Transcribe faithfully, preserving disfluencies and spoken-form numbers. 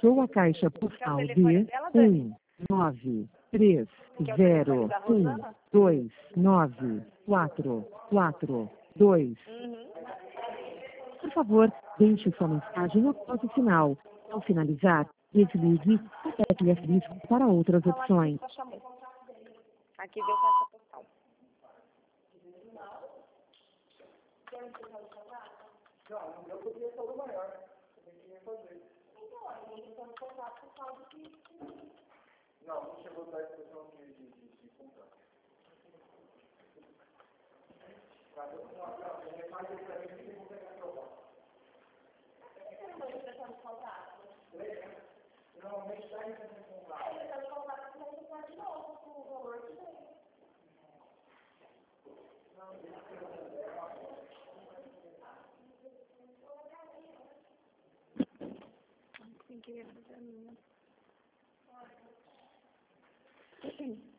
sua caixa postal de um nove três zero um dois nove quatro quatro dois. Por favor, deixe sua mensagem no ponto final. Ao finalizar, desligue ou tecle asterisco para outras opções. Aqui deu caixa postal. Não, eu poderia ser o maior. Eu queria fazer. Então, aí tem que ter um contato por causa que... Não, não chegou a dar a expressão de, de, de, de comprar. Mas eu não, não, ele faz isso pra mim que ele consegue aprovar. Por que você não pode expressão de contato? Normalmente está em expressão de contato. É, expressão de contato você vai comprar de novo com o valor que tem. Não, ele é uma... Sem querer fazer a minha.